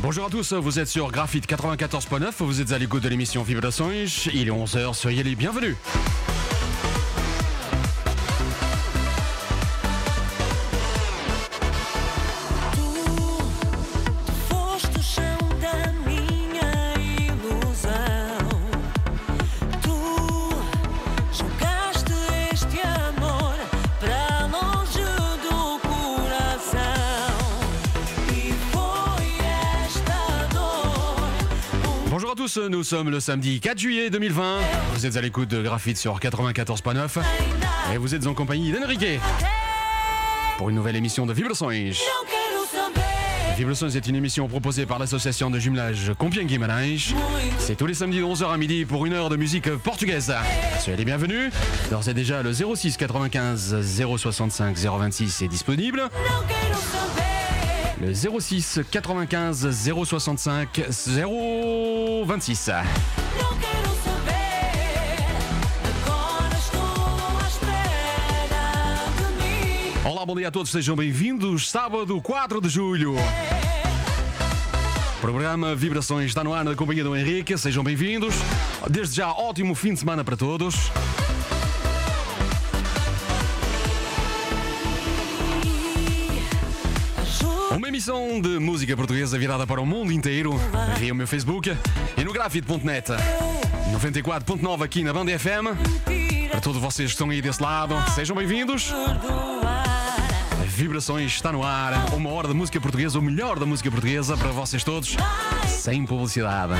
Bonjour à tous, vous êtes sur Graphite 94.9, vous êtes à l'écoute de l'émission Vibrações, il est 11h, soyez les bienvenus. Bonjour à tous, nous sommes le samedi 4 juillet 2020. Vous êtes à l'écoute de Graphite sur 94.9 et vous êtes en compagnie d'Enrique pour une nouvelle émission de Vibrações. Vibrações est une émission proposée par l'association de jumelage Compiègne Guimarães. C'est tous les samedis de 11h à midi pour une heure de musique portugaise. Soyez les bienvenus. D'ores et déjà, le 06 95 065 026 est disponible. Le 06 95 065 026. Olá, bom dia a todos, sejam bem-vindos. Sábado 4 de julho. O programa Vibrações está no ar na companhia do Henrique, sejam bem-vindos. Desde já, ótimo fim de semana para todos. Uma emissão de música portuguesa virada para o mundo inteiro, via o meu Facebook e no grafite.net. 94.9 aqui na Banda FM. Para todos vocês que estão aí desse lado, sejam bem-vindos. Vibrações está no ar, uma hora de música portuguesa, o melhor da música portuguesa para vocês todos, sem publicidade.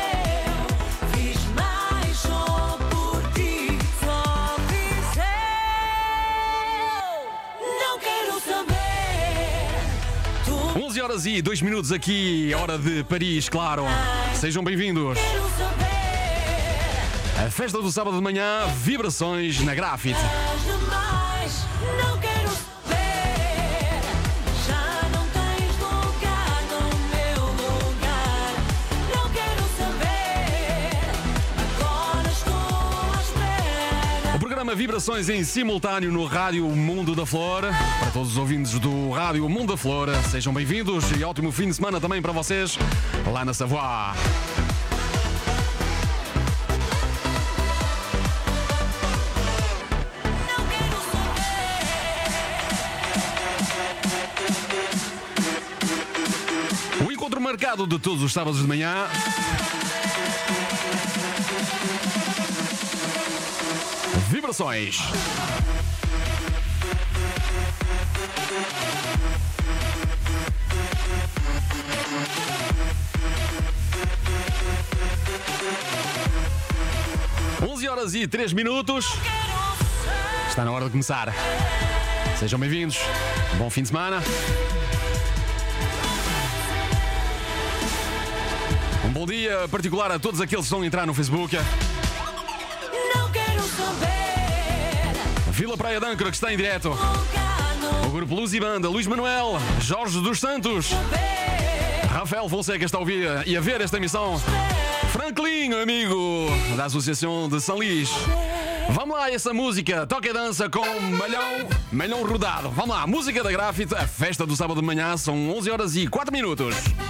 Horas e 2 minutos aqui, hora de Paris, claro. Sejam bem-vindos. A festa do sábado de manhã, Vibrações na Graphite. O programa Vibrações em simultâneo no Rádio Mundo da Flor. Para todos os ouvintes do Rádio Mundo da Flor, sejam bem-vindos e ótimo fim de semana também para vocês lá na Savoie. O encontro marcado de todos os sábados de manhã. Vibrações. Horas e 3 minutos. Está na hora de começar. Sejam bem-vindos. Bom fim de semana. Um bom dia particular a todos aqueles que estão a entrar no Facebook. Vila Praia de Âncora, que está em direto. O grupo Luz e Banda, Luís Manuel, Jorge dos Santos, Rafael Fonseca está a ouvir e a ver esta emissão. Franklin, amigo da Associação de São Luís. Vamos lá, essa música, toca e dança com Malhão Rodado. Vamos lá, música da Graphite, a festa do sábado de manhã, são 11 horas e 4 minutos.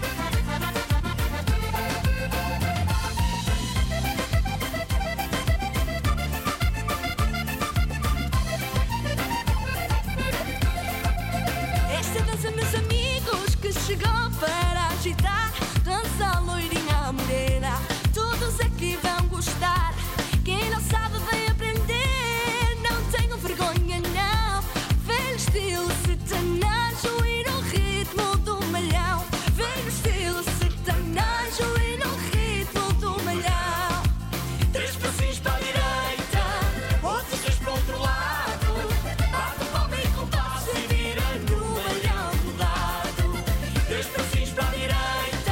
Esta dança, meus amigos, que chegou para agitar. Dança loirinha morena, todos aqui vão gostar. Quem não sabe vai aprender, não tenham vergonha não. Velho estilo sertanejo e no ritmo do malhão. Velho estilo sertanejo e no ritmo do malhão. 3 passinhos para a direita, outros 3 para o outro lado. Bate o palmo em compasso e vira no malhão do lado. 3 passinhos para a direita.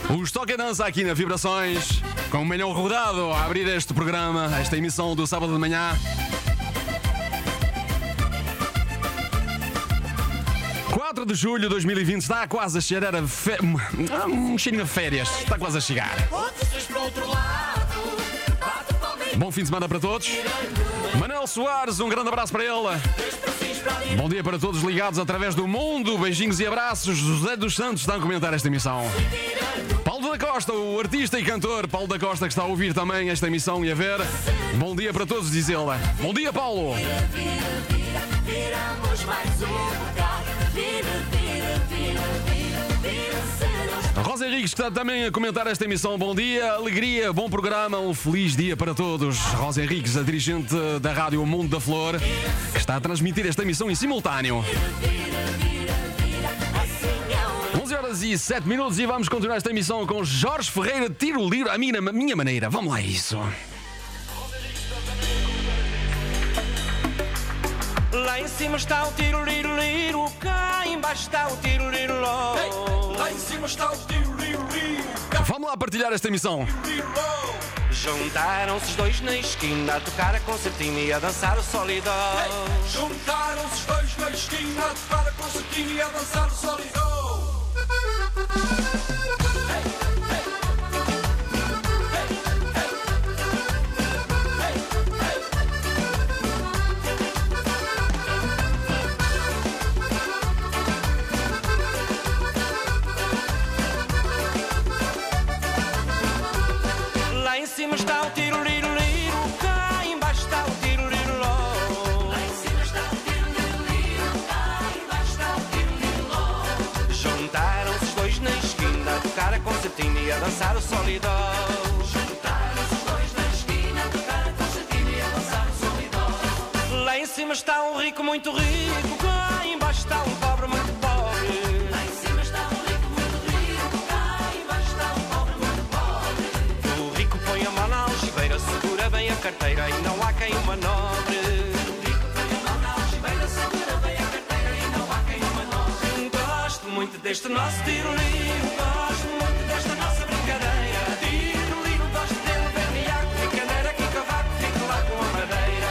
Os Toca e Dança aqui na Vibrações, com um melhor rodado a abrir este programa, esta emissão do sábado de manhã. 4 de julho de 2020 está quase a chegar um cheirinho de férias, está quase a chegar. Bom fim de semana para todos. Manel Soares, um grande abraço para ele. Bom dia para todos ligados através do mundo. Beijinhos e abraços. José dos Santos está a comentar esta emissão. Paulo da Costa, o artista e cantor Paulo da Costa, que está a ouvir também esta emissão e a ver. Bom dia para todos, diz ele. Bom dia, Paulo. Viramos mais um lugar. Rosa Henriques, que está também a comentar esta emissão. Bom dia, alegria, bom programa, um feliz dia para todos. Rosa Henriques, a dirigente da rádio Mundo da Flor, que está a transmitir esta emissão em simultâneo. 11h07 e vamos continuar esta emissão com Jorge Ferreira, Tiro o Livro à minha maneira. Vamos lá a isso. Lá em cima está o tiro-liro-liro, cá embaixo está o tiro-liro-ló. Lá em cima está o tiro-liro-liro. Vamos lá partilhar esta emissão. Juntaram-se os dois na esquina a tocar a concertina e a dançar o solidó. Juntaram-se os dois na esquina a tocar a concertina e a dançar o solidó. Lá em cima está o tiro-liro-liro, cá embaixo está o tiro-liro-ló. Lá em cima está o tiro-liro-liro, cá embaixo está o tiro-liro-ló. Juntaram-se os dois na esquina a tocar a concertina e a dançar o solidó. Juntaram-se os dois na esquina a tocar a concertina e a dançar o solidó. Lá em cima está um rico muito rico, cá embaixo está um pobre muito pobre. Lá em cima está um rico muito rico, cá embaixo está um pobre muito pobre. O rico põe a mão na algibeira, segura bem a carteira e não há quem o manobre. O rico põe a mão na algibeira, segura bem a carteira e não há quem o manobre. Gosto muito deste nosso tiro-liro, gosto muito desta nossa brincadeira. Tiro-liro, gosto dele, berriaco, picaneira, aqui cavaco, fico lá com a madeira.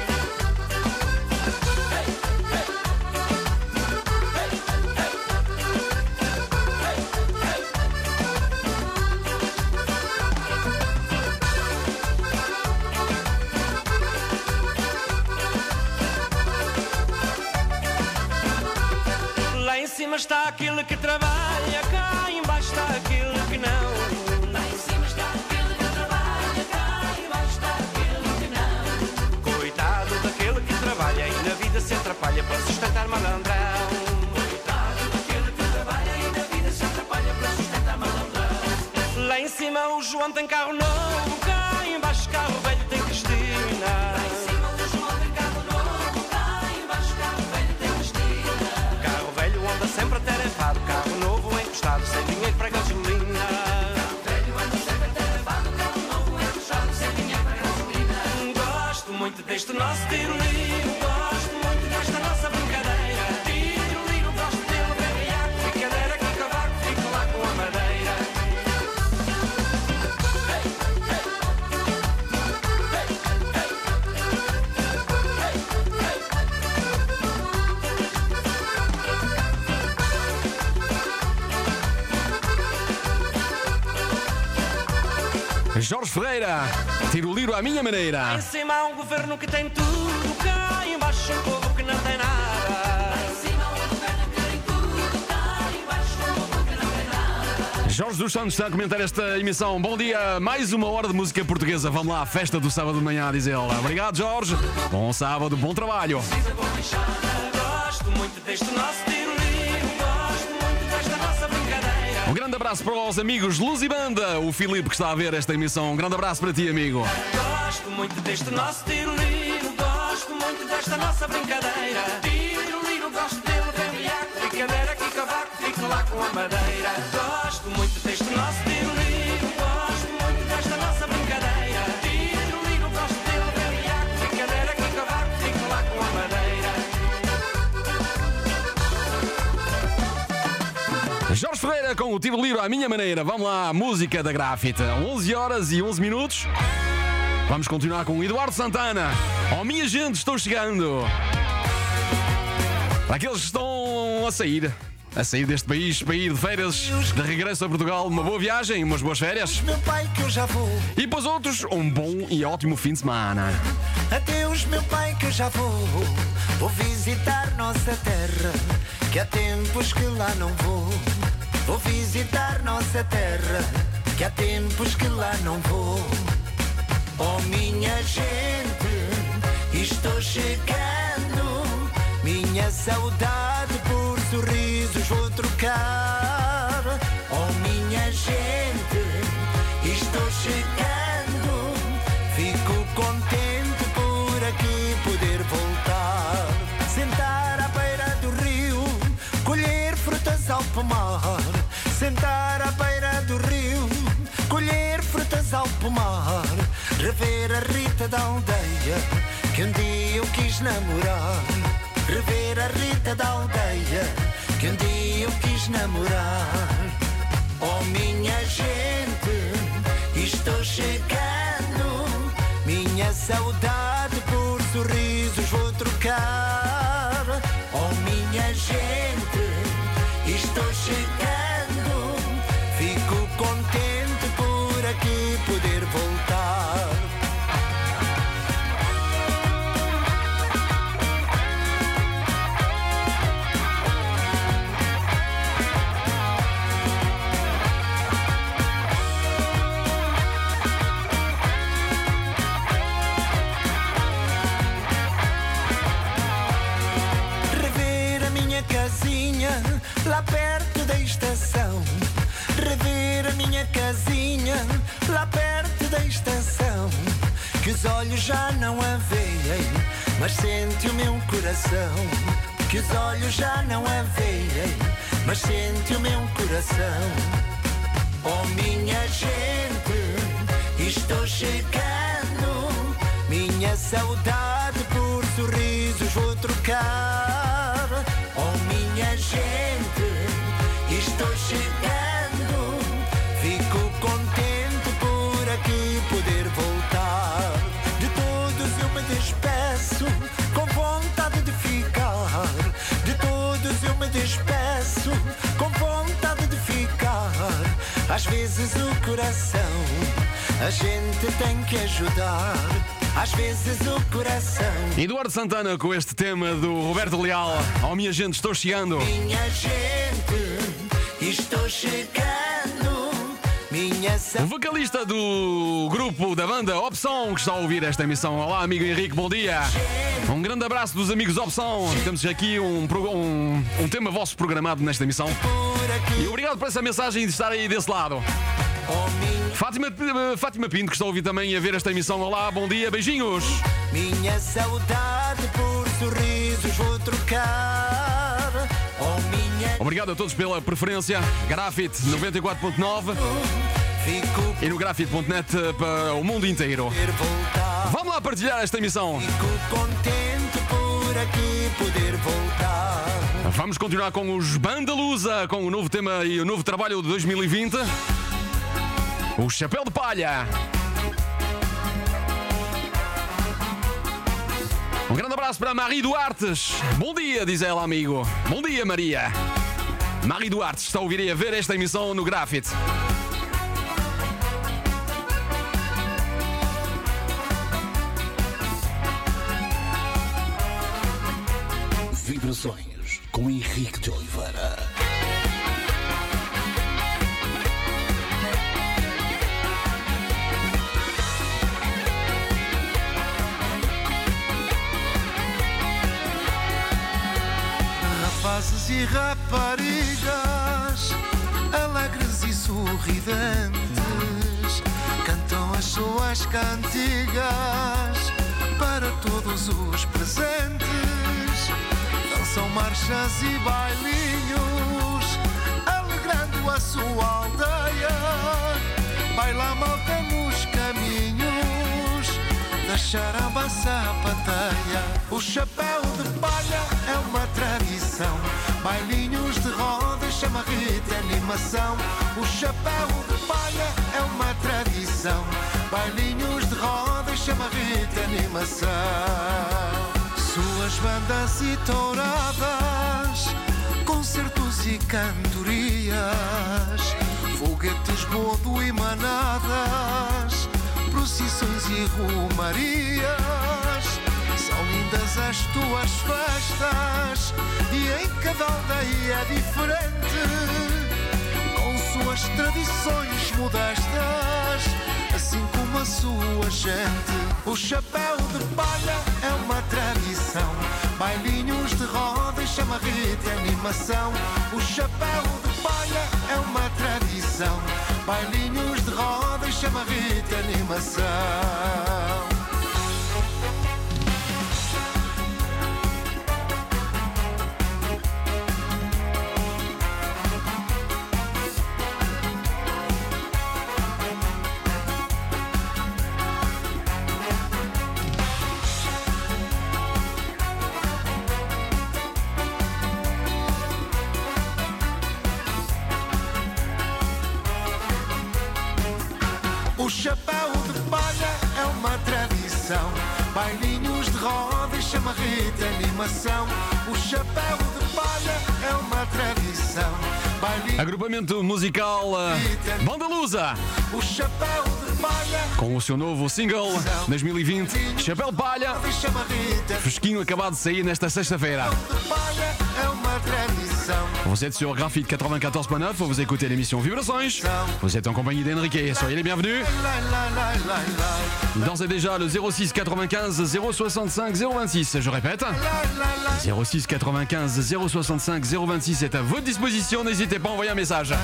Lá em cima está aquele que trabalha, cá embaixo está aquele que não. Lá em cima está aquele que trabalha, cá embaixo está aquele que não. Coitado daquele que trabalha e na vida se atrapalha para sustentar malandrão. Coitado daquele que trabalha e na vida se atrapalha para sustentar malandrão. Lá em cima o João tem carro novo, cá embaixo carro velho tem Cristina. Lá em cima o João tem carro novo, cá embaixo carro velho tem Cristina. Carro velho anda sempre atarefado, carro novo encostado, sem dinheiro para gasolina. Carro velho anda sempre atarefado, carro novo encostado, sem dinheiro para gasolina. Gosto muito deste nosso tiro-liro, gosto muito desta nossa brincadeira. Tiro-liro, gosto dele, berriaco, picadeira, aqui cavaco, fico lá com a madeira. Jorge Ferreira, Tiro-liro à minha maneira. Em cima há um governo que tem tudo, cá embaixo um povo que não tem nada. Lá em cima o governo que tem tudo, cá embaixo o povo que não tem nada. Jorge dos Santos está a comentar esta emissão. Bom dia, mais uma hora de música portuguesa. Vamos lá, festa do sábado de manhã, diz ele. Obrigado, Jorge. Bom sábado, bom trabalho. Gosto muito deste nosso tiro-liro, gosto muito desta nossa brincadeira. Um grande abraço para os amigos Luz e Banda. O Filipe que está a ver esta emissão. Um grande abraço para ti, amigo. Gosto muito deste nosso tiro-liro, gosto muito desta nossa brincadeira. Tiro-liro, gosto dele, berriaco, picadeira, aqui cavaco, fico lá com a madeira. Gosto muito deste nosso tiro-liro, gosto muito desta nossa brincadeira. Tiro-liro, gosto dele, berriaco, picadeira, aqui cavaco, fico lá com a madeira. Jorge Ferreira com o tiro livre à minha maneira. Vamos lá, música da Grafite. 11 horas e 11 minutos. Vamos continuar com o Eduardo Santana. Oh, minha gente, estou chegando. Para aqueles que estão a sair deste país para ir de férias, de regresso a Portugal, uma boa viagem, umas boas férias. Meu pai que eu já vou. E para os outros, um bom e ótimo fim de semana. Adeus, meu pai que eu já vou. Vou visitar nossa terra, que há tempos que lá não vou. Vou visitar nossa terra, que há tempos que lá não vou. Oh, minha gente, estou chegando. Minha saudade por sorrisos vou trocar. Oh, minha gente, estou chegando. Fico contente por aqui poder voltar. Sentar à beira do rio, colher frutas ao pomar. Sentar à beira do rio, colher frutas ao pomar. Rever a Rita da aldeia, que um dia eu quis namorar. Rever a Rita da aldeia, que um dia eu quis namorar. Oh, minha gente, estou chegando. Minha saudade por sorrisos vou trocar. Oh, minha gente, estou chegando. Fico contente por aqui poder voltar. Lá perto da estação, rever a minha casinha lá perto da estação, que os olhos já não a veem, mas sente o meu coração. Que os olhos já não a veem, mas sente o meu coração. Oh, minha gente, estou chegando. Minha saudade por sorrisos vou trocar. Oh, minha gente, estou chegando. Fico contente por aqui poder voltar. De todos eu me despeço, com vontade de ficar. De todos eu me despeço, com vontade de ficar. Às vezes o coração a gente tem que ajudar. Às vezes o coração. Eduardo Santana com este tema do Roberto Leal. Oh, minha gente, estou chegando. Minha gente, estou chegando. Minha O vocalista do grupo da banda Opção, que está a ouvir esta emissão. Olá, amigo Henrique, bom dia. Um grande abraço dos amigos Opção. Temos aqui um tema vosso programado nesta emissão. E obrigado por essa mensagem de estar aí desse lado. Fátima Pinto, que está a ouvir também e a ver esta emissão. Olá, bom dia, beijinhos. Minha saudade por sorrisos vou trocar. Oh, minha... Obrigado a todos pela preferência. Grafite 94.9 e no grafite.net para o mundo inteiro. Vamos lá partilhar esta emissão. Fico contente por aqui poder voltar. Vamos continuar com os Bandalusa, com o novo tema e o novo trabalho de 2020. O Chapéu de Palha. Um grande abraço para a Marie Duartes. Bom dia, diz ela, amigo. Bom dia, Maria. Marie Duartes está a ouvir e a ver esta emissão no Grafite. Vibrações com Henrique de Oliveira. Rapazes e raparigas, alegres e sorridentes, cantam as suas cantigas para todos os presentes. Dançam marchas e bailinhos, alegrando a sua aldeia. Baila a malta nos caminhos da charamba sapateia. O chapéu de palha é uma tradição, bailinhos de roda, chama Rita animação. O chapéu de palha é uma tradição. Bailinhos de roda, chamarrita, animação. Suas bandas e touradas, concertos e cantorias, foguetes, bodo e manadas, procissões e romarias. São lindas as tuas festas e em cada aldeia é diferente, com suas tradições modestas, assim como a sua gente. O chapéu de palha é uma tradição. Bailinhos de roda e chamarrita e animação. O chapéu de palha é uma tradição. Bailinhos de roda e chamarrita e animação. O chapéu de palha é uma tradição. Bailinhos de roda e chamarrita e animação. O chapéu de palha é uma tradição. Agrupamento musical Banda Lusa. O chapéu de palha com o seu novo single 2020, Chapéu de Palha. Fresquinho, acabado de sair nesta sexta-feira. É uma tradição. Vous êtes sur Graphite 94.9, vous écoutez l'émission Vibrações. Vous êtes en compagnie d'Enrique, soyez les bienvenus. D'ores et déjà le 06 95 065 026, je répète. 06 95 065 026 est à votre disposition, n'hésitez pas à envoyer un message.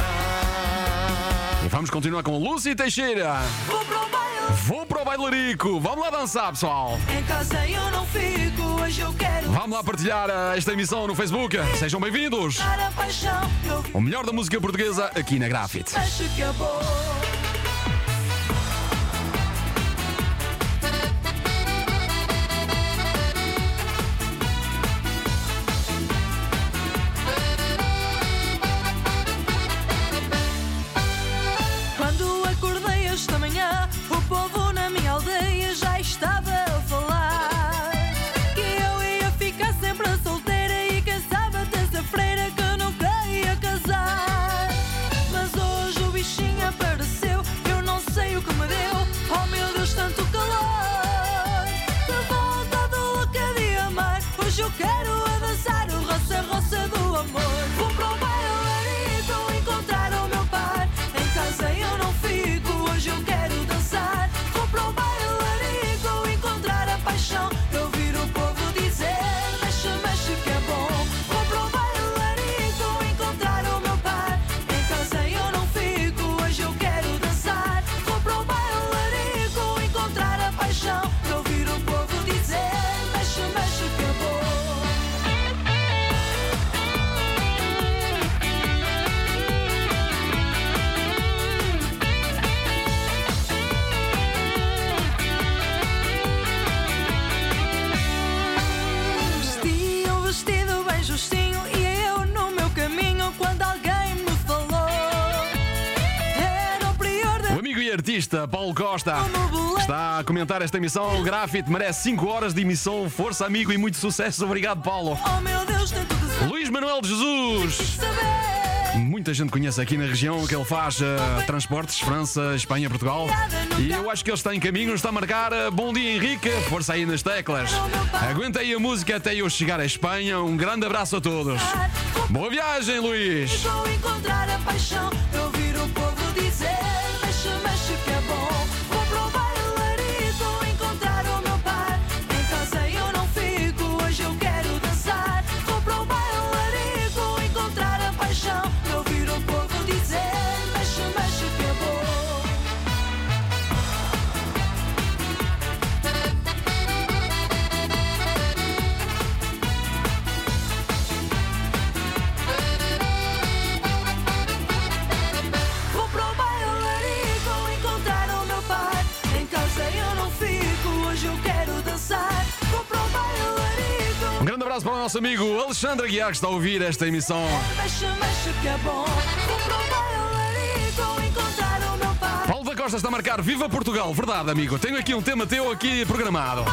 E vamos continuar com Lucy Teixeira. Vou pro bailarico. Vamos lá dançar, pessoal. Em casa eu não fico, hoje eu quero. Vamos lá partilhar esta emissão no Facebook. Sejam bem-vindos. O melhor da música portuguesa aqui na Graphite. Acho que é bom. Quando acordei esta manhã, o povo na minha aldeia já estava a falar que eu ia ficar sempre solteira e quem sabe até ser freira, que eu nunca ia casar. Mas hoje o bichinho apareceu, eu não sei o que me deu. Oh meu Deus, tanto calor, que vontade louca de amar. Hoje eu quero a dançar o roça-roça do amor. Vou para o bailarito encontrar o meu par. Em casa eu não fico, hoje eu quero dançar. Vou para o bailarico encontrar a paixão. Eu ouvir o povo dizer, mexe, mexe que é bom. Vou para o bailarico encontrar o meu par. Em casa eu não fico, hoje eu quero dançar. Vou para o bailarico encontrar a paixão. Eu ouvir o povo dizer, mexe, mexe que é bom. Vesti um vestido bem justinho e eu no meu caminho quando alguém me falou. Era o prior da O amigo e artista Paulo Costa está a comentar esta emissão. O Graphite merece 5 horas de emissão. Força, amigo, e muito sucesso. Obrigado, Paulo. Oh meu Deus, tanto que saber. Luís Manuel de Jesus. Muita gente conhece aqui na região que ele faz transportes, França, Espanha, Portugal. E eu acho que ele está em caminho, está a marcar. Bom dia, Henrique. Força aí nas teclas. Aguenta aí a música até eu chegar à Espanha. Um grande abraço a todos. Boa viagem, Luís. Vou encontrar a paixão. Eu ouvir o povo dizer, mexe, mexe que é bom. Vou para o bailarico encontrar o meu par. Em casa eu não fico, hoje eu quero dançar. Vou para o bailarico encontrar a paixão. Eu ouvir o povo dizer, mexe, mexe que é bom. Vou para o bailarico encontrar o meu par. nosso amigo Alexandre Aguiar, que está a ouvir esta emissão. Paulo da Costa está a marcar Viva Portugal. Verdade, amigo. Tenho aqui um tema teu aqui programado.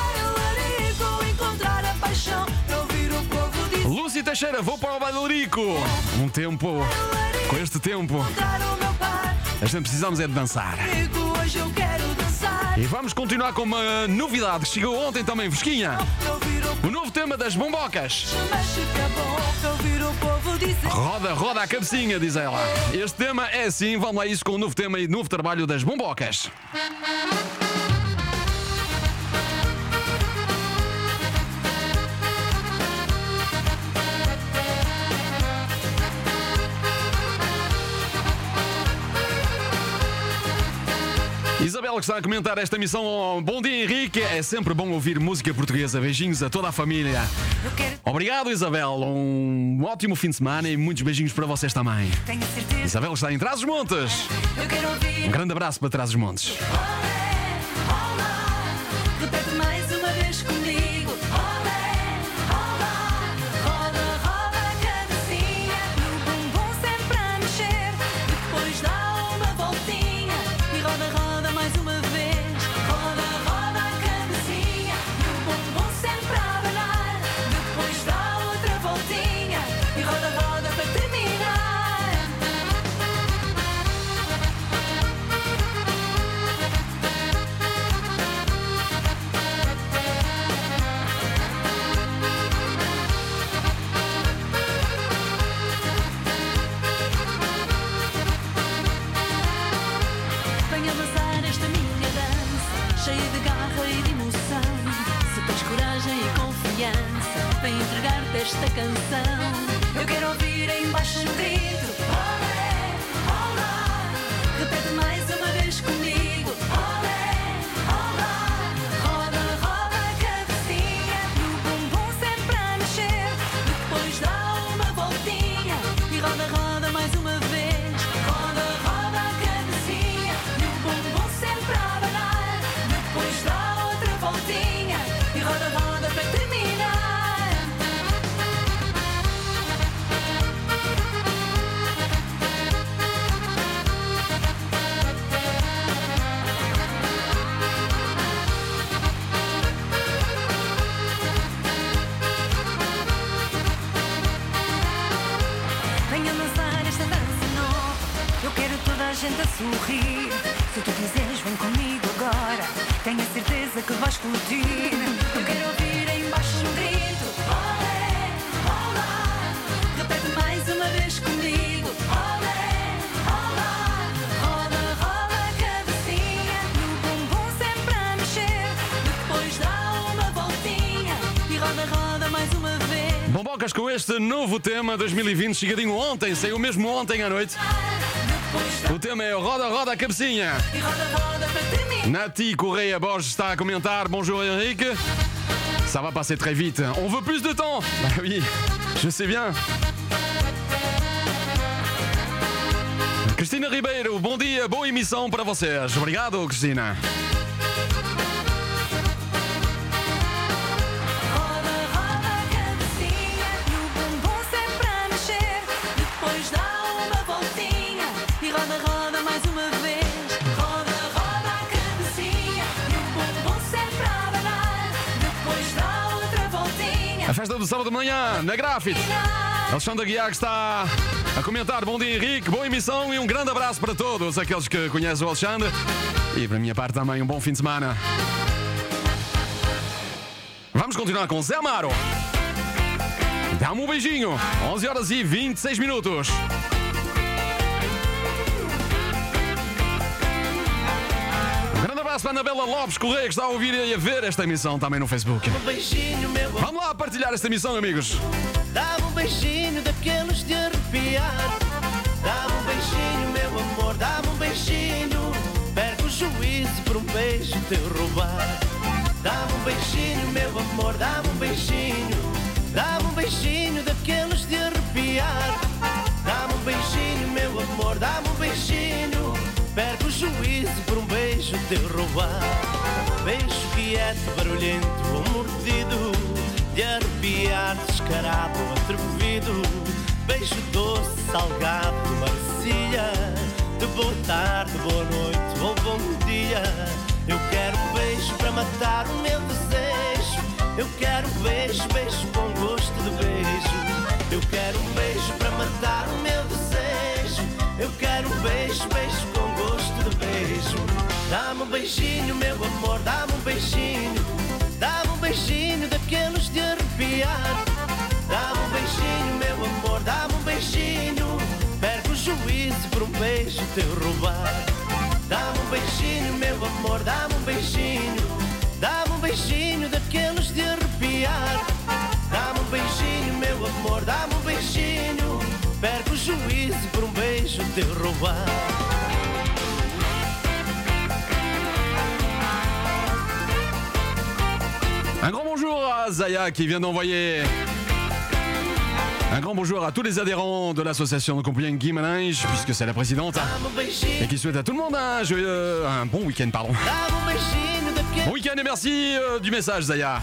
Lúcia Teixeira, vou para o Bailarico. Um tempo. Com este tempo, a gente precisamos é de dançar. E vamos continuar com uma novidade que chegou ontem também, fresquinha. O novo tema das Bombocas. Roda, roda a cabecinha, diz ela. Este tema é assim, vamos lá isso com o novo tema e novo trabalho das Bombocas. Isabel, que está a comentar esta emissão. Bom dia, Henrique. É sempre bom ouvir música portuguesa. Beijinhos a toda a família. Obrigado, Isabel. Um ótimo fim de semana e muitos beijinhos para vocês também. Isabel está em Trás-os-Montes. Um grande abraço para Trás-os-Montes. Repete mais uma vez comigo. Roda, roda a cabecinha, no bumbum sempre a mexer. Depois dá uma voltinha e roda, roda mais uma vez. Roda, roda a cabecinha, no bumbum sempre a abanar. Depois dá outra voltinha e roda, roda para terminar. Venha dançar esta minha dança, cheia de garra e de emoção. Se tens coragem e confiança, vem entregar-te esta canção. Eu quero ouvir em baixo um grito. Olé, olá. Repete mais uma vez comigo. Olé, olá. Roda, roda a cabecinha, no bumbum sempre a mexer. Depois dá uma voltinha e roda, roda mais uma vez. Roda, roda a cabecinha, no bumbum sempre a abanar. Depois dá outra voltinha e roda, roda para terminar. Venha dançar esta dança nova, eu quero toda a gente a sorrir. Se tu quiseres, vem comigo agora, tenho a certeza que vais curtir. Eu quero ouvir em baixo um grito. Olé, olá. Repete mais uma vez comigo. Olé, olá. Roda, roda a cabecinha, no bumbum sempre a mexer. Depois dá uma voltinha e roda, roda mais uma vez. Bombocas com este novo tema 2020, chegadinho ontem, saiu mesmo ontem à noite. O tema é Roda, roda a cabecinha. E roda, roda para terminar. Nati Correia Borges está a comentar. Bonjour Henrique. Ça va passer très vite. On veut plus de temps. Bah oui, je sais bien. Cristina Ribeiro, bom dia, boa emissão para vocês. Obrigado, Cristina. Roda, roda a cabecinha, no bumbum sempre a mexer. Depois dá uma voltinha e roda, roda mais uma vez. Roda, roda a cabecinha, no bumbum sempre a abanar. Depois dá outra voltinha. A festa do sábado de manhã, na Grafite. Alexandre Aguiar que está a comentar. Bom dia, Henrique, boa emissão e um grande abraço para todos aqueles que conhecem o Alexandre. E para a minha parte também um bom fim de semana. Vamos continuar com Zé Amaro. Dá-me um beijinho. 11h26. Um grande abraço para a Anabela Lopes Correia, que está a ouvir e a ver esta emissão também no Facebook. Um beijinho, meu amor. Vamos lá partilhar esta emissão, amigos. Dá-me um beijinho daqueles de arrepiar. Dá-me um beijinho, meu amor. Dá-me um beijinho. Perco o juízo por um beijo teu roubar. Dá-me um beijinho, meu amor. Dá-me um beijinho. Dá-me um beijinho daqueles de arrepiar. Dá-me um beijinho, meu amor. Dá-me um beijinho. Perco o juízo por um beijo teu roubar. Beijo quieto, barulhento ou mordido, de de arrepiar, descarado ou atrevido. Beijo doce, salgado, marcilha, de boa tarde, boa noite ou bom dia. Eu quero um beijo para matar o meu desejo. Eu quero um beijo, beijo com gosto de beijo. Eu quero um beijo para matar o meu desejo. Eu quero um beijo, beijo com gosto de beijo. Dá-me um beijinho, meu amor, dá-me um beijinho. Dá-me um beijinho daqueles de arrepiar. Dá-me um beijinho, meu amor, dá-me um beijinho. Perco o juízo por um beijo teu roubar. Dá-me um beijinho, meu amor, dá-me um beijinho. Dá-me um beijinho daqueles de arrepiar. Dá-me um beijinho, meu amor, dá-me um beijinho. Perco o juízo por um beijo teu roubar. Un grand bonjour à Zaya qui vient d'envoyer un grand bonjour à tous les adhérents de l'association de Compiègne Guimarães, puisque c'est la présidente, et qui souhaite à tout le monde un bon week-end, pardon. Bon week-end et merci du message, Zaya.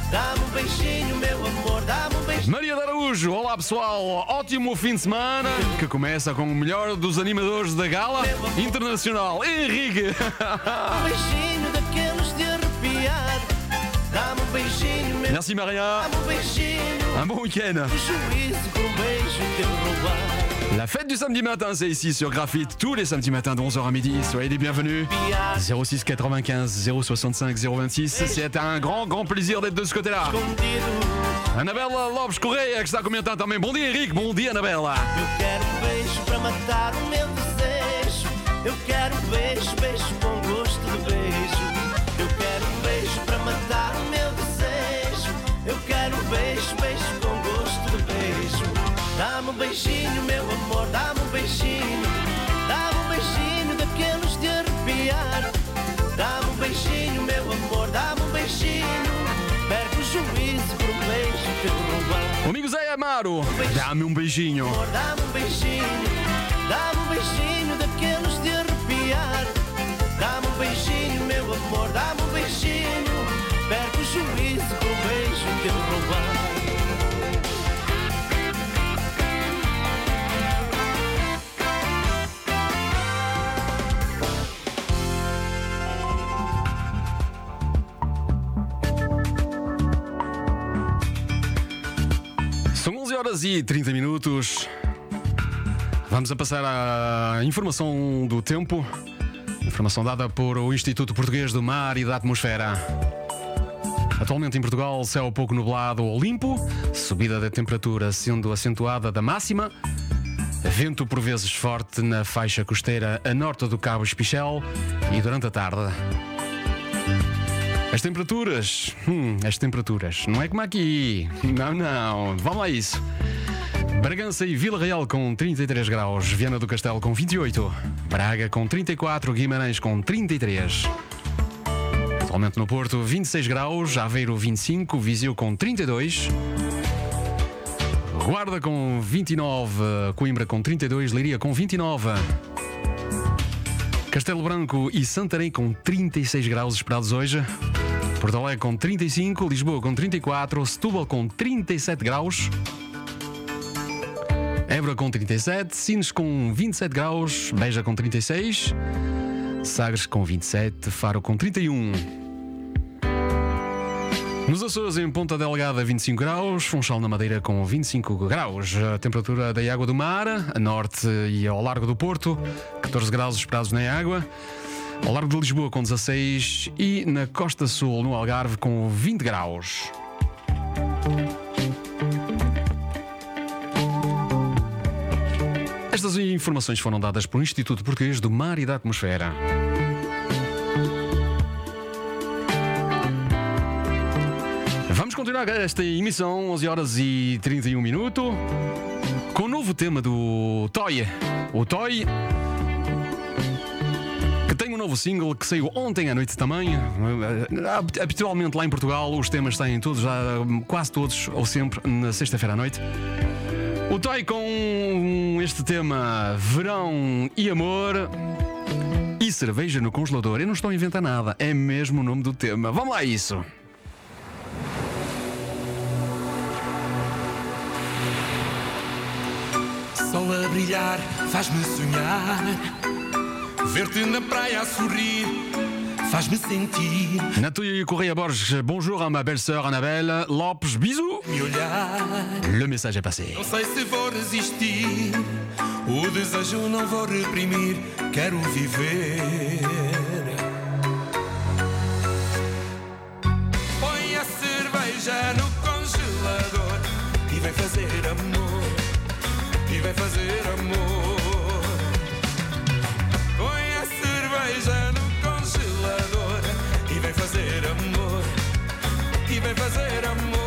Maria de Araújo, olá pessoal, ótimo fim de semana, que começa com o melhor dos animadores da gala internacional, Henrique. Beijinho daqueles de arrepiar. Dá-me um beijinho, meu. Merci Maria. Dá-me um beijinho. Un bon week-end. Juízo por um beijo teu roubar. La fête du samedi matin, c'est ici sur Graphite, tous les samedis matins de 11h à midi. Soyez les bienvenus. 06 95 065 026. C'est un grand plaisir d'être de ce côté-là. Anabela Lopes Correia, que está comentando também. Bom dia, Henrique. Bom dia, Anabela. Eu quero um beijo para matar o meu desejo. Eu quero um beijo, beijo com gosto de beijo. Eu quero um beijo para matar o meu desejo. Eu quero um beijo, beijo com gosto de beijo. Dá-me um beijinho, meu amor, dá-me um beijinho. Dá-me um beijinho daqueles de arrepiar. Dá-me um beijinho, meu amor, dá-me um beijinho. Perco o juízo por um beijo teu roubar. Amigo Zé Amaro, dá-me um beijinho. Amor, dá-me um beijinho. Dá-me um beijinho daqueles de arrepiar. Dá-me um beijinho, meu amor, dá-me um beijinho. Perco o juízo por um beijo teu roubar. São 11h30. Vamos a passar à informação do tempo. Informação dada por o Instituto Português do Mar e da Atmosfera. Atualmente em Portugal, céu pouco nublado ou limpo, subida da temperatura sendo acentuada da máxima, vento por vezes forte na faixa costeira a norte do Cabo Espichel e durante a tarde. As temperaturas, não é como aqui, não, vamos lá a isso. Bragança e Vila Real com 33 graus, Viana do Castelo com 28, Braga com 34, Guimarães com 33. Atualmente no Porto, 26 graus, Aveiro 25, Viseu com 32, Guarda com 29, Coimbra com 32, Leiria com 29, Castelo Branco e Santarém com 36 graus esperados hoje, Porto Alegre com 35, Lisboa com 34, Setúbal com 37 graus, Évora com 37, Sines com 27 graus, Beja com 36, Sagres com 27, Faro com 31. Nos Açores, em Ponta Delgada, 25 graus, Funchal na Madeira com 25 graus. A temperatura da água do mar, a norte e ao largo do Porto, 14 graus esperados na água. Ao largo de Lisboa com 16 e na Costa Sul, no Algarve, com 20 graus. Estas informações foram dadas pelo Instituto Português do Mar e da Atmosfera. Vamos continuar esta emissão, 11h31, com o novo tema do Toy. O Toy, que tem um novo single que saiu ontem à noite também. Habitualmente lá em Portugal os temas saem todos, quase todos, ou sempre, na sexta-feira à noite. O Toy com este tema Verão e Amor e Cerveja no Congelador. Eu não estou a inventar nada, é mesmo o nome do tema. Vamos lá a isso. sol a brilhar faz-me sonhar. Ver-te na praia a sorrir faz-me sentir. Nathalie Correa Borges, bonjour à ma belle-sœur Annabelle Lopes, bisous. Me olhar, Le message est passé. não sei se vou resistir. O desejo não vou reprimir. Quero viver. Põe a cerveja no congelador e vem fazer amor. E vem fazer amor. Põe a cerveja no congelador e vem fazer amor. E vem fazer amor.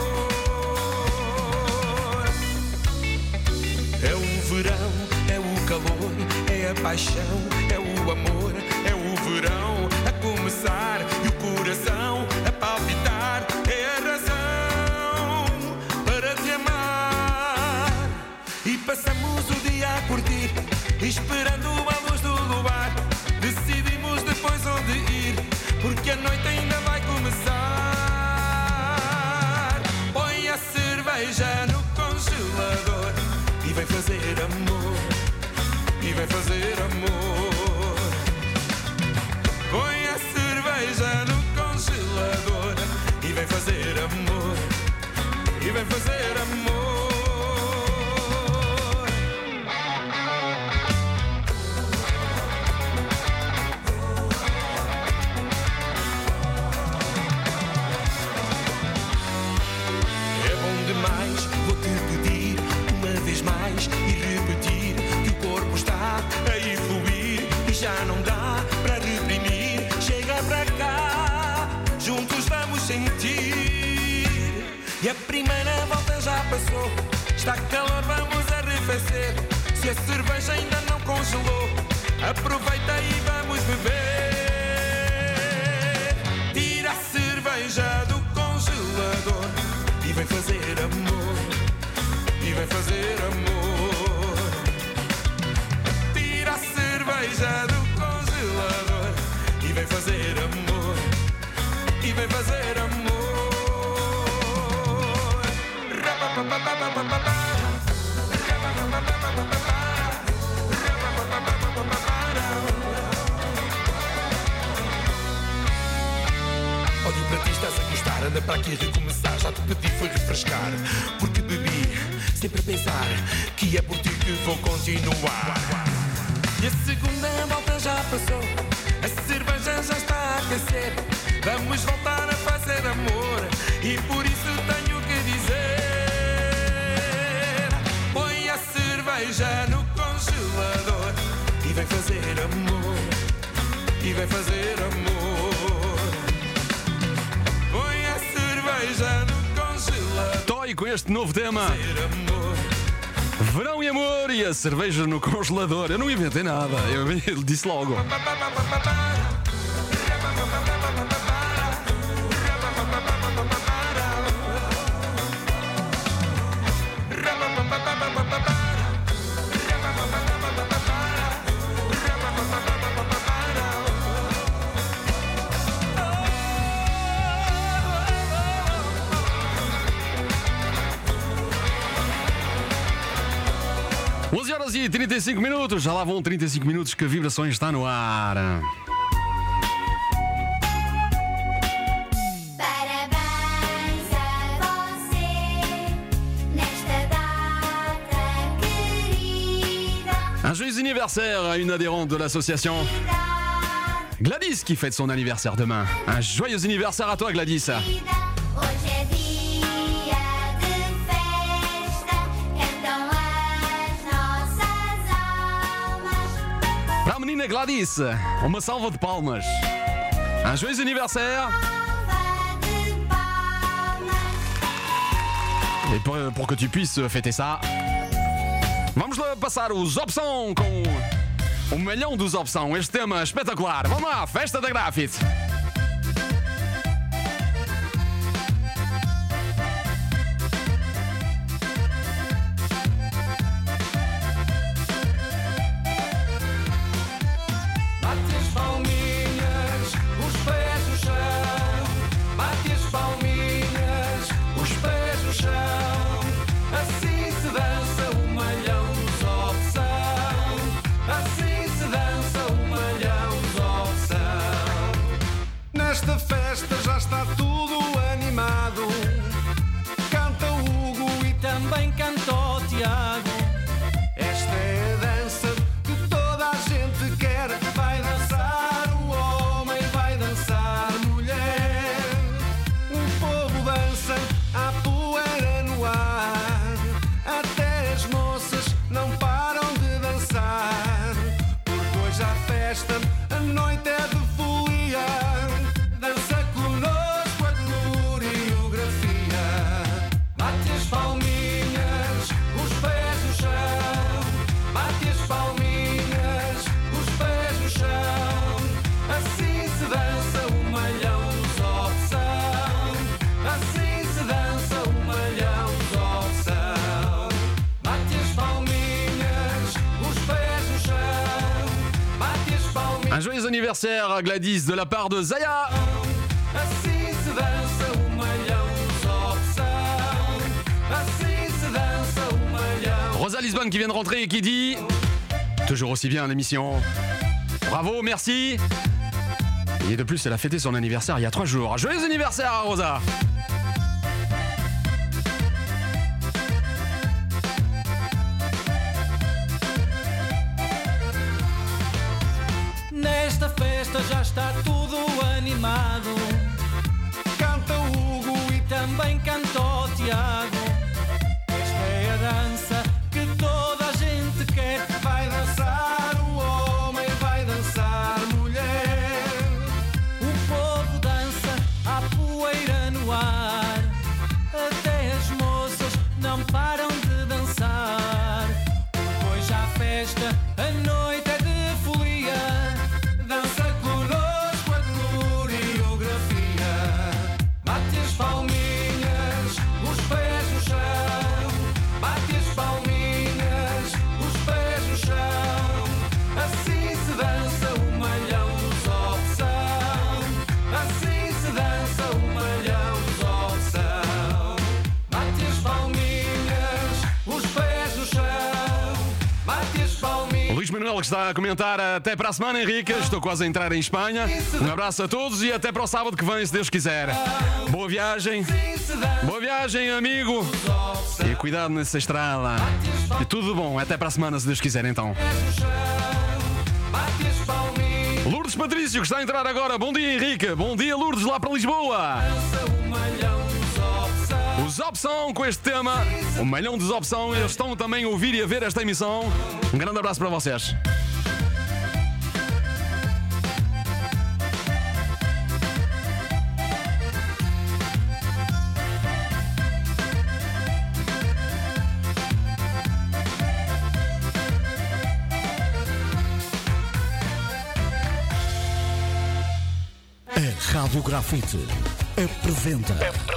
É o verão, é o calor, é a paixão, é o amor, é o verão a começar e o coração a palpitar. É a razão para te amar. E passamos o dia a curtir, esperando a luz do luar. Decidimos depois onde ir, porque a noite ainda vai começar. Põe a cerveja no congelador e vem fazer amor. E vem fazer amor. Põe a cerveja no congelador e vem fazer amor. E vem fazer amor. É bom demais, vou-te pedir uma vez mais e repetir que o corpo está a evoluir e já não dá para reprimir. Chega para cá, juntos vamos sentir. E a primeira volta já passou, está calor, vamos arrefecer. Se a cerveja ainda não congelou, aproveita e vamos beber. Tira a cerveja do congelador e vem fazer amor. E vem fazer amor. Tira a cerveja do congelador e vem fazer amor. E vem fazer amor. Olho para ti, estás a gostar. Anda para aqui recomeçar. Já te pedi foi refrescar, porque bebi sempre a pensar que é por ti que vou continuar. E a segunda volta já passou, a cerveja já está a aquecer. Vamos voltar a fazer amor e por isso tenho que dizer: põe a cerveja no congelador e vem fazer amor. E vem fazer amor. Põe a cerveja no congelador. Toy com este novo tema. Fazer amor. Verão e amor e a cerveja no congelador. Eu não inventei nada, eu disse logo. Horas e 35 minutos, já lá vão 35 minutos que a Vibrações está no ar. Parabéns a você nesta data querida. Un joyeux anniversaire à une adhérente de l'association Gladys qui fête son anniversaire demain. Un joyeux anniversaire à toi Gladys. Hoje é dia de festa, cantam as nossas almas. Para a menina Gladys, uma salva de palmas. Un joyeux anniversaire. Salva de palmas. Et pour que tu puisses fêter ça, vamos lá passar os Opção com o melhão dos Opção. Este tema espetacular. Vamos lá, festa da Grafite. Bate as palminhas, os pés no chão. Bate as palminhas, os pés no chão. Assim se dança o malhão dos Opção. festa, a noite é de folia. Dança conosco a coreografia. Bate as palminhas, os pés no chão. Bate as palminhas, os pés no chão. Assim se dança o malhão dos opção. Assim se dança o malhão dos opção. Bate as palminhas, os pés no chão. Bate as palminhas. Un joyeux anniversaire à Gladys de la part de Zaya. Assim se dança o malhão dos opção. Assim se dança o malhão. Rosa Lisbonne qui vient de rentrer et qui dit toujours aussi bien l'émission. Bravo, merci. Et de plus, elle a fêté son anniversaire il y a 3 jours. Joyeux anniversaire à Rosa. Nesta festa já está tudo animado. Canta o Hugo e também canta o Tiago. Esta é a dança que toda a gente quer. Vai dançar o homem, vai dançar a mulher. O povo dança à poeira no ar. Até as moças não param de dançar. Depois à festa, a noite é de folia. Dança conosco a coreografia. Bate as palminhas, os pés no chão. Bate as palminhas, os pés no chão. Assim se dança o malhão dos opção. Assim se dança o malhão dos opção. Bate as palminhas, os pés no chão. Bate as palminhas. Luís Manuel que está a comentar até para a semana, Henrique. Estou quase a entrar em Espanha. Um abraço a todos e até para o sábado que vem, se Deus quiser. Boa viagem. Boa viagem, amigo. E cuidado nessa estrada. E tudo bom. Até para a semana, se Deus quiser, então. Bate as palminhas. Lourdes Patrício que está a entrar agora. Bom dia, Henrique. Bom dia, Lourdes, lá para Lisboa. Dança o malhão dos opção. Os Opção com este tema. O Malhão dos Opção. Eles estão também a ouvir e a ver esta emissão. Um grande abraço para vocês. A Rádio Grafite apresenta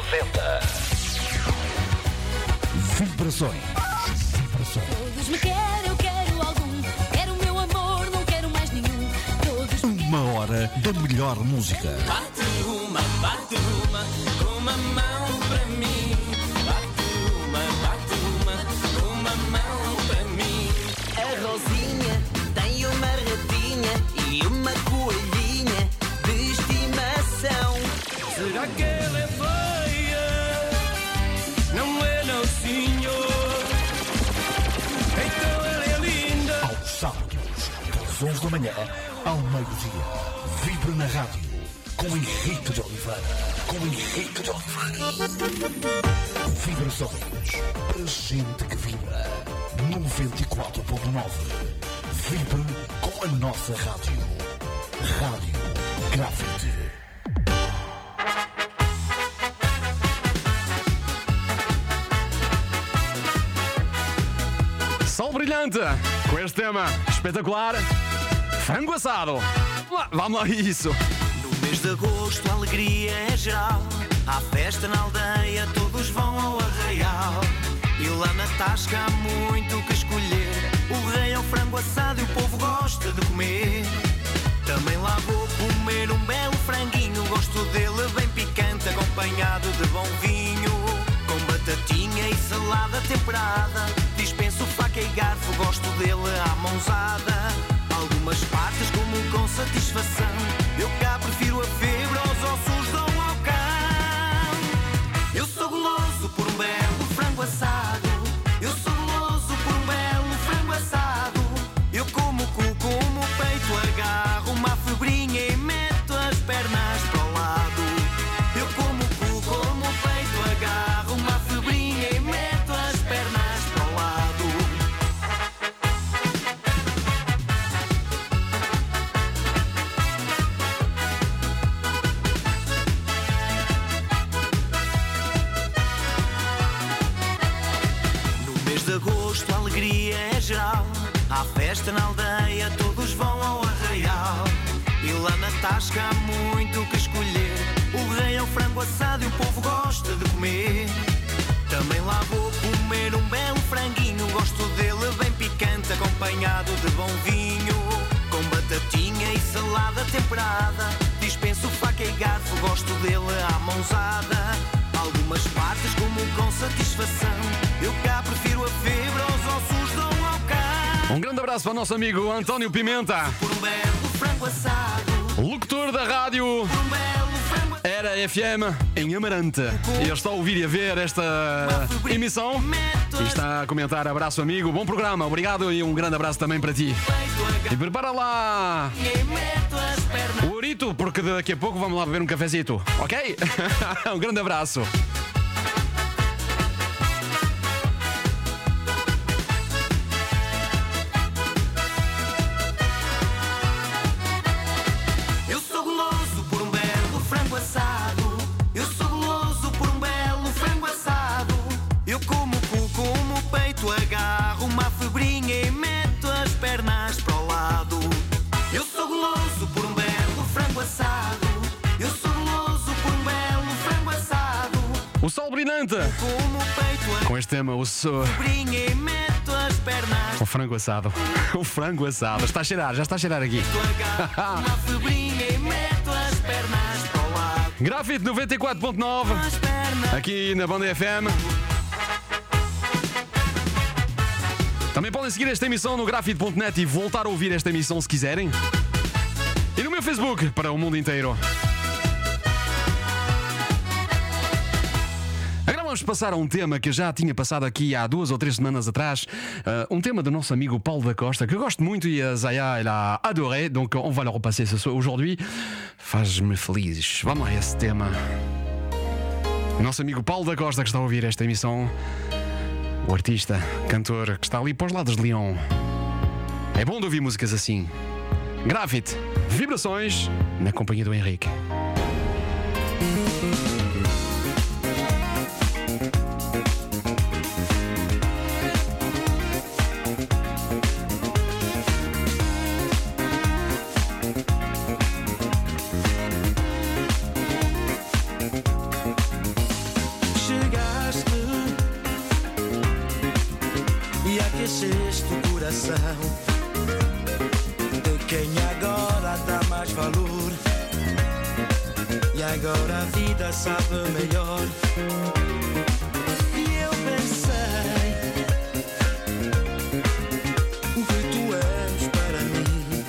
Vibrações. Todos me querem, eu quero algum. Quero o meu amor, não quero mais nenhum. Todos me Uma hora da melhor música. Bate uma com uma mão para mim. Bate uma com uma mão para mim. A Rosinha tem uma ratinha e uma coelhinha de estimação. Será que ela é feia? Não é, não, senhor. Então ela é linda. Aos sábados, das 11 da manhã ao meio-dia. Vibra na rádio com Henrique de Oliveira. Vibrações para gente que vibra. 94.9. Vibra com a nossa rádio. Rádio Grafite. Sol brilhante com este tema espetacular. Frango assado. Vamos lá, isso. No mês de agosto a alegria é geral. Há festa na aldeia, todos vão ao arraial. E lá na tasca há muito que escolher. O rei é o frango assado e o povo gosta de comer. Também lá vou comer um belo franguinho. Gosto dele bem picante, acompanhado de bom vinho. Com batatinha e salada temperada. Dispenso faca e garfo, gosto dele à mãozada. Algumas partes como com satisfação. Eu cá prefiro a fibra, os ossos dão ao cão. Eu sou goloso por um belo frango assado. Eu sou goloso por um belo frango assado. Eu como o cu, como o peito, agarro uma fibrinha e meto as pernas para o lado. Eu como o cu, como o peito, agarro uma fibrinha e meto as pernas para o lado. aldeia todos vão ao arraial. E lá na tasca há muito que escolher. O rei é o frango assado e o povo gosta de comer. Também lá vou comer um belo franguinho. Gosto dele bem picante, acompanhado de bom vinho. Com batatinha e salada temperada. Dispenso faca e garfo, gosto dele à mãozada. Algumas partes como com satisfação. Eu cá prefiro a fibra, aos ossos dou ao cão. Um grande abraço para o nosso amigo António Pimenta, Por um belo frango assado. locutor da rádio Por um belo frango assado. Era FM em Amarante. E ele está a ouvir e a ver esta emissão e está a comentar: abraço amigo, bom programa, obrigado e um grande abraço também para ti. E prepara lá o Orito, porque daqui a pouco vamos lá beber um cafezito, ok? Um grande abraço. Eu sou guloso por um belo frango assado. Eu sou guloso por um belo frango assado. Eu como o cu, como o peito, agarro uma febrinha e meto as pernas para o lado. Eu sou guloso por um belo frango assado. Eu sou guloso por um belo frango assado. O Sol Brilhante. Como o peito, Com este tema, o febrinha e meto as pernas. O frango assado. O frango assado. Está a cheirar, já está a cheirar aqui. Agarro uma febrinha e meto as pernas para o lado. Grafite 94.9 As pernas. aqui na Banda FM. Também podem seguir esta emissão no grafite.net e voltar a ouvir esta emissão se quiserem. E no meu Facebook para o mundo inteiro. Agora vamos passar a um tema que eu já tinha passado aqui há 2 ou 3 semanas atrás. Um tema do nosso amigo Paulo da Costa, que eu gosto muito e a Zaya elle a adoré. Donc on va le repasser aujourd'hui. Faz-me feliz. Vamos a esse tema. O nosso amigo Paulo da Costa, que está a ouvir esta emissão. O artista, cantor, que está ali para os lados de Lyon. É bom de ouvir músicas assim. Grafite, vibrações, na companhia do Henrique. Chegaste e aqueceste o coração de quem agora dá mais valor. E agora a vida sabe melhor. E eu pensei o que tu és para mim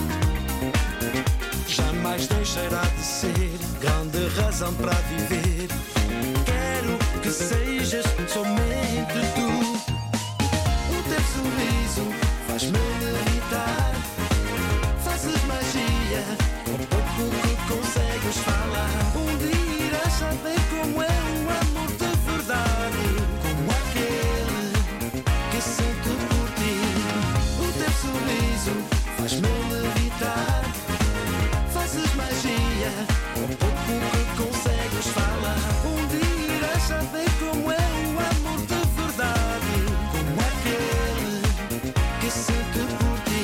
jamais deixará de ser grande razão para viver. Quero que sejas somente tu. O teu sorriso faz-me levitar. Fazes magia com pouco que consegues falar. Um dia irás saber como é o amor de verdade, como aquele que sinto por ti. O teu sorriso faz-me levitar. Fazes magia com pouco que consegues falar. Um dia irás saber como é o amor de verdade, como aquele que sinto por ti.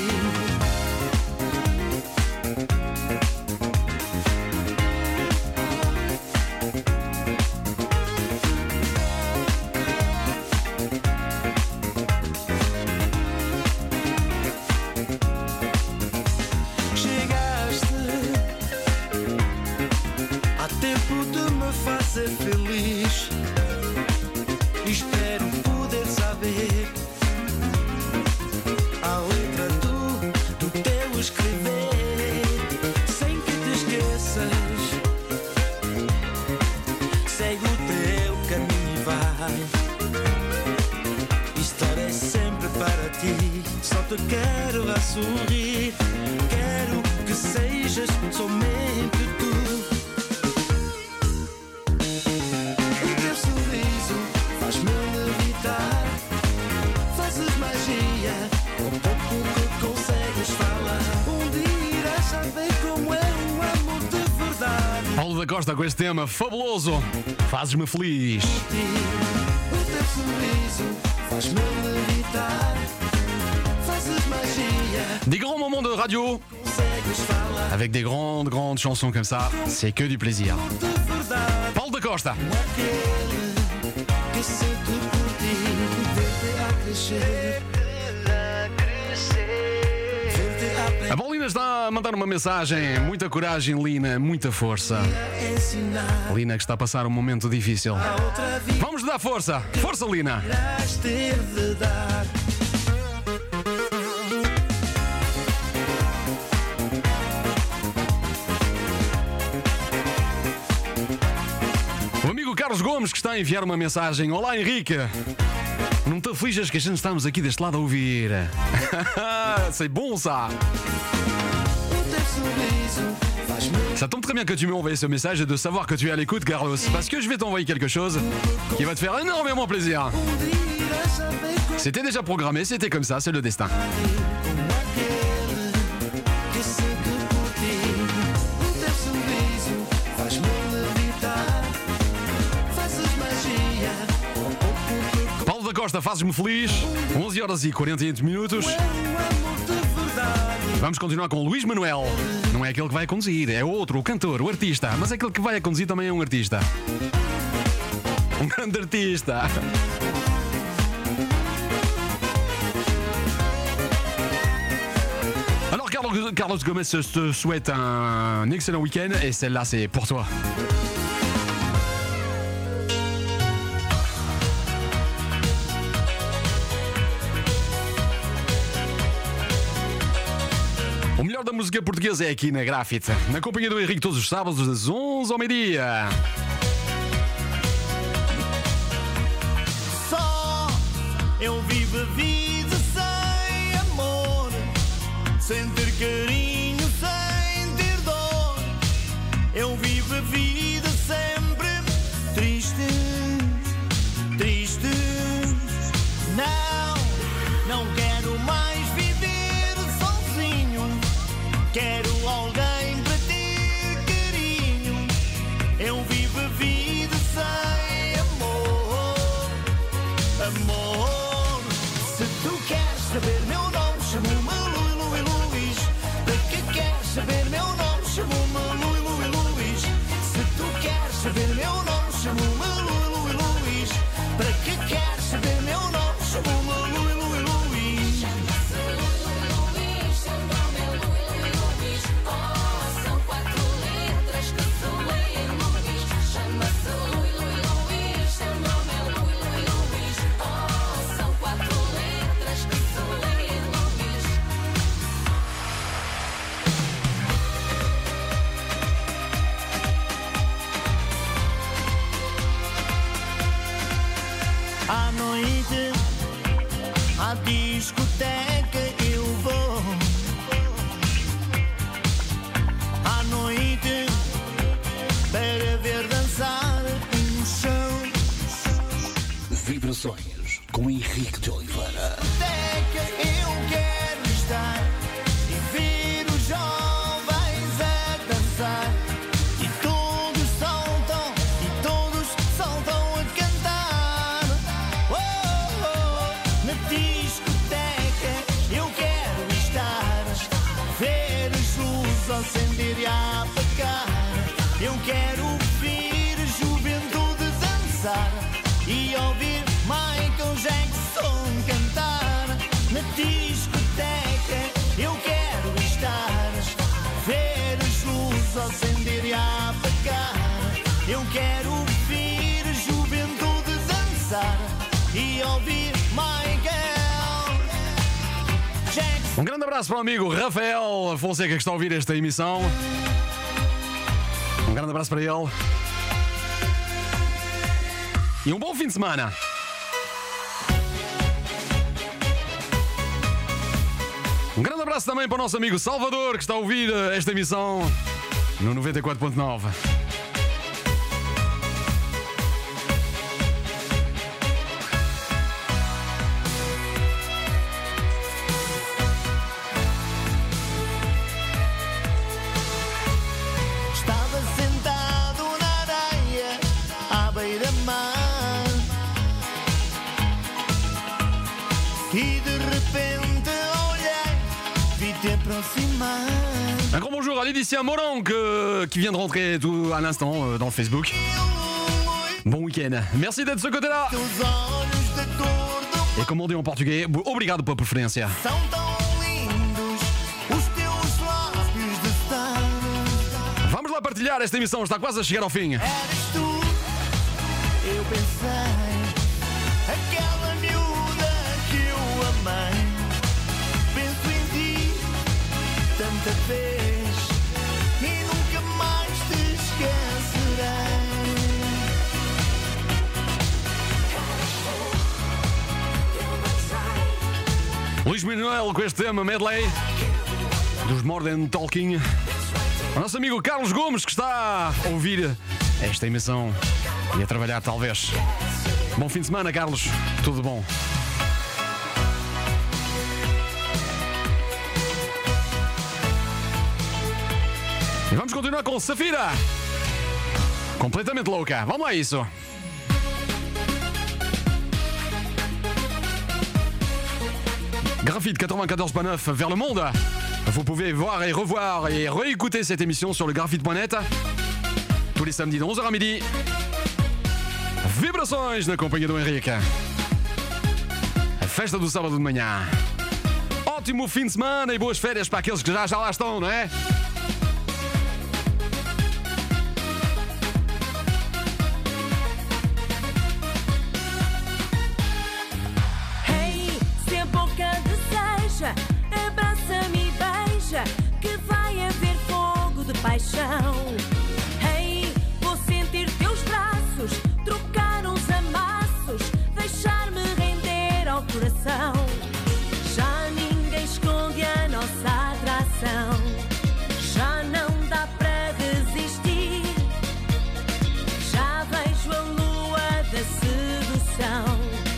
Chegaste há tempo de me fazer feliz. Espero poder saber a letra do teu escrever, sem que te esqueças. Segue o teu caminho e vai. Estarei sempre para ti. Só te quero a sorrir. Quero que sejas somente tu. O teu sorriso faz-me levitar. Fazes magia com pouco que consegues falar. Um dia irás saber como é o amor de verdade. Paulo da Costa com este tema fabuloso. Fazes-me feliz. O teu sorriso faz-me levitar. Fazes magia Des grands moments de radio avec des grandes chansons comme ça, c'est que du plaisir. Paulo da Costa. A Paulina está a mandar uma mensagem. Muita coragem, Lina, muita força. Lina que está a passar um momento difícil. Vamos dar força. Força, Lina. O amigo Carlos Gomes que está a enviar uma mensagem. Olá, Henrique. Não te aflijas que a gente estamos aqui deste lado a ouvir. C'est bon ça. Ça tombe très bien que tu m'aies envoyé ce message et de savoir que tu es à l'écoute, Carlos. Parce que je vais t'envoyer quelque chose qui va te faire énormément plaisir. C'était déjà programmé, c'était comme ça, c'est le destin. Costa, fazes-me feliz. 11h48. Vamos continuar com Luís Manuel. Não é aquele que vai a conduzir, é outro, o cantor, o artista. Mas aquele que vai a conduzir também é um artista. Um grande artista. Alors Carlos Gomes te souhaite un excellent week-end et celle-là c'est pour toi. O melhor da música portuguesa é aqui na Grafite, na companhia do Henrique todos os sábados das 11 ao meio-dia. Só eu vivo a vida sem amor, sem ter carinho, sem ter dor. Eu vivo a vida sempre triste, triste. Não quero mais viver sozinho. Quero alguém para ter carinho. Eu vivo a vida sem amor, amor. Se tu queres saber meu nome, chamo-me Luís. Para que queres saber meu nome, chamo-me Luís. Se tu queres saber meu nome, chamo-me Luís. Para que queres saber meu nome, chamo-me Luís. À noite, à discoteca eu vou. À noite, para ver dançar no chão. Vibrações com Henrique de Oliveira. Eu quero estar e ver os jovens a dançar. E todos saltam, e todos saltam a cantar. Na discoteca eu quero estar, ver as luzes acender e apagar. Eu quero ver a juventude dançar e ouvir Michael Jackson cantar. Na discoteca eu quero estar, ver as luzes acender e apagar. Eu quero ver a juventude dançar e ouvir Michael Jackson. Um grande abraço para o amigo Rafael Fonseca que está a ouvir esta emissão. Um grande abraço para ele. E um bom fim de semana. Um grande abraço também para o nosso amigo Salvador que está a ouvir esta emissão no 94.9. Estava sentado na areia à beira-mar e de repente olhei te aproximar. Un grand bonjour à Laetitia Moran qui vient de rentrer tout à l'instant dans le Facebook. Bon week-end. Merci d'être de ce côté-là. Teus olhos de cor do Et comme on dit en portugais, obrigado pela preferência. são tão lindos, os teus lábios de sal. Vamos lá partilhar esta emissão, está quase a chegar ao fim. Eres tu, eu pensei, aquela miúda que eu amei. Penso em ti tanta vez e nunca mais te esquecerei. Luís Manuel com este tema medley dos Modern Talking. O nosso amigo Carlos Gomes que está a ouvir esta emissão e a trabalhar talvez. Bom fim de semana, Carlos. Tudo bom. E vamos continuar com Safira. Completamente louca. Vamos lá a isso. Graphite 94.9 vers le monde. Vous pouvez voir et revoir et réécouter cette émission sur le graphite.net tous les samedis de 11h à midi. Vibrações na companhia do Henrique. A festa do sábado de manhã. Ótimo fim de semana e boas férias para aqueles que já lá estão, não é? Hey, se a boca deseja, abraça-me e beija, que vai haver fogo de paixão. Hey, vou sentir teus braços, trocar uns amassos, deixar-me render ao coração. Já ninguém esconde a nossa atração, já não dá para resistir. Já vejo a lua da sedução,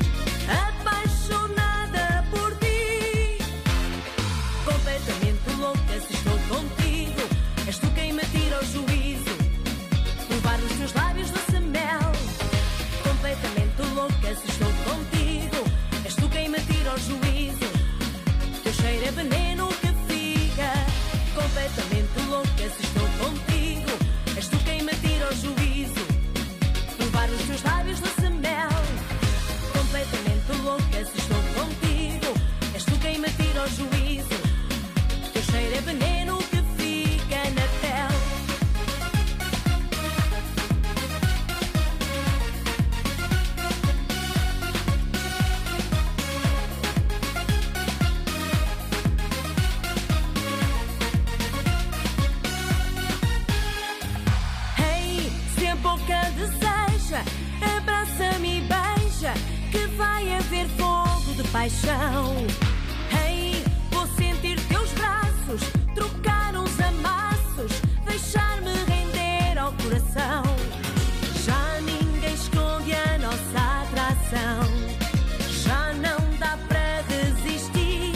apaixonada por ti. Completamente louca se estou contigo, és tu quem me tira o juízo, provar os teus lábios doce mel. Completamente louca se estou contigo, és tu quem me tira o juízo, teu cheiro é veneno que fica. Completamente louca se estou contigo, és tu quem me tira o juízo, provar os teus lábios doce mel. Completamente louca se estou contigo, és tu quem me tira o juízo, teu cheiro é veneno que fica na pele. Hey, se a boca deseja, abraça-me e beija, que vai haver fogo de paixão. Hey, vou sentir teus braços, trocar uns amassos, deixar-me render ao coração. Já ninguém esconde a nossa atração, já não dá para resistir.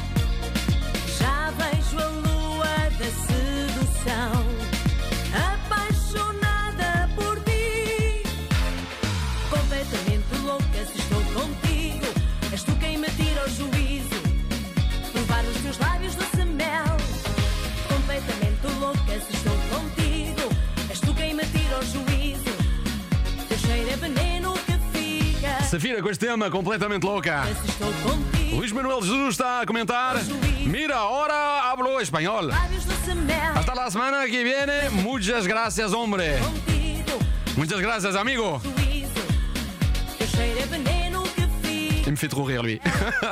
Já vejo a lua da sedução, apaixonada por ti. Completamente louca se estou contigo, és tu quem me tira o juízo, provar os teus lábios doce mel. Completamente louca se estou contigo, és tu quem me tira o juízo, teu cheiro é veneno que fica. Safira com este tema, completamente louca. Se estou contigo, Luís Manuel Jesus está a comentar. Mira, ahora hablo español. lábios doce mel. Hasta la semana que viene. Muchas gracias, hombre. Contigo, Muchas gracias, amigo. juízo, teu cheiro é veneno que fica. Il me fait trop rire, lui.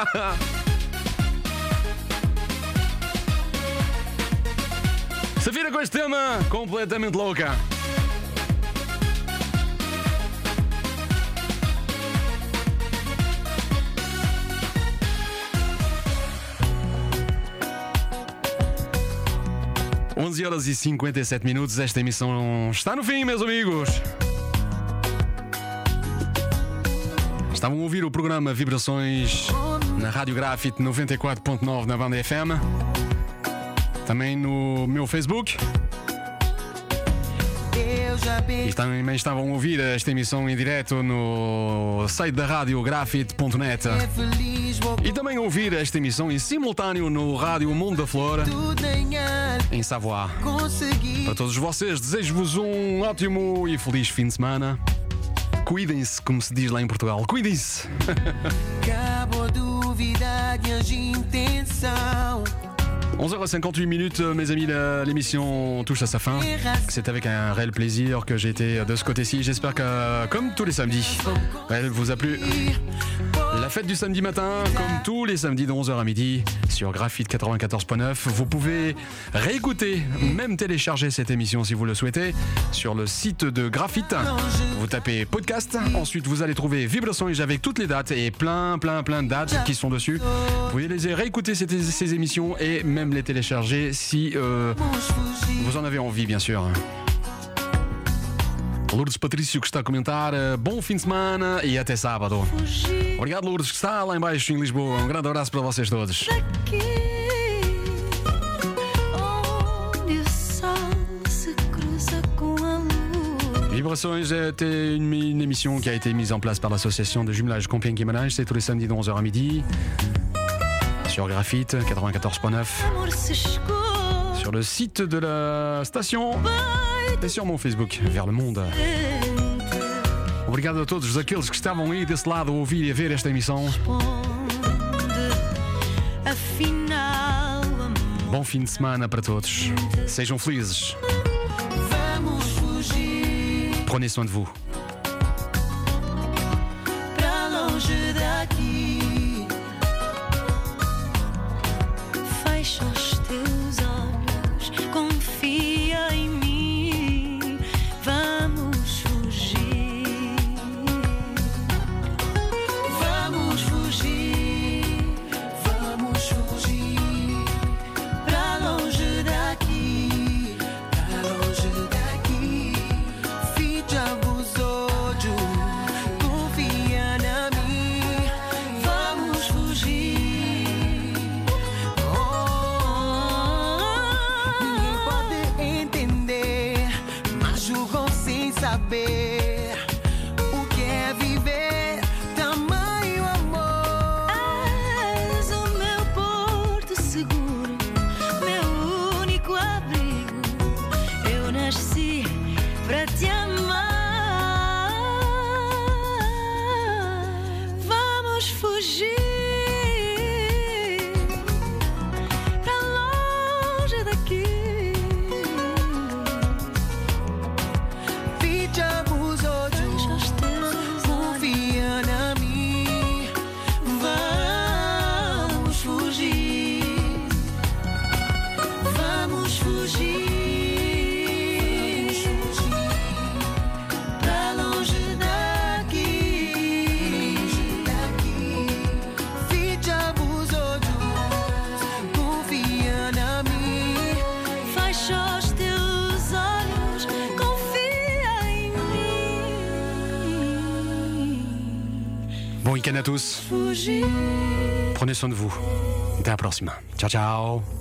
Safira com este tema, completamente louca. (11h57). Esta emissão está no fim, meus amigos. Estavam a ouvir o programa Vibrações na Rádio Graphite 94.9 na banda FM. Também no meu Facebook. Eu E também estavam a ouvir esta emissão em direto no site da rádio grafite.net. E também a ouvir esta emissão em simultâneo no Rádio Mundo da Flor, em Savoie. Para todos vocês, desejo-vos um ótimo e feliz fim de semana. Cuidem-se, como se diz lá em Portugal. Cuidem-se! Acabou dúvida de intenção. 11h58, mes amis, l'émission touche à sa fin. C'est avec un réel plaisir que j'ai été de ce côté-ci. J'espère que, comme tous les samedis, elle vous a plu. La fête du samedi matin, comme tous les samedis de 11h à midi, sur Graphite 94.9. Vous pouvez réécouter, même télécharger cette émission si vous le souhaitez, sur le site de Graphite. Vous tapez podcast, ensuite vous allez trouver Vibrasonge avec toutes les dates et plein de dates qui sont dessus. Vous pouvez les réécouter ces émissions et même les télécharger si vous en avez envie, bien sûr. Lourdes Patrício que está a comentar, bom fim de semana e até sábado. Obrigado, Lourdes, que está lá embaixo em Lisboa. Um grande abraço para vocês todos. Vibrações était une émission qui a été mise en place par l'association de jumelage Compiègne-Guimarães. C'est tous les samedis de 11h à midi sur Graphite 94.9, sur le site de la station e sur mon Facebook, Vers le Monde. Obrigado a todos aqueles que estavam aí desse lado a ouvir e a ver esta emissão. Bom fim de semana para todos. Sejam felizes. Prenez soin de vous. Pra longe daqui, fecha os teus olhos, confia em mim, vamos fugir. Vamos fugir, vamos fugir. Pra longe daqui, pra longe daqui. Fica abusódio, confia na mim, vamos fugir. Ninguém pode entender, mas julgam sem saber o que é viver tamanho amor. És o meu porto seguro, meu único abrigo. Eu nasci pra te amar. Vamos fugir pra longe daqui. Pediamos ódio, confia na mim. Vamos fugir. Vamos fugir. Pra longe daqui, fica abusódio, confia na mim. Fecha os teus olhos, confia em mim. Bon week-end à tous. Fugir. Prenez soin de vous. Até à próxima. Tchau, tchau.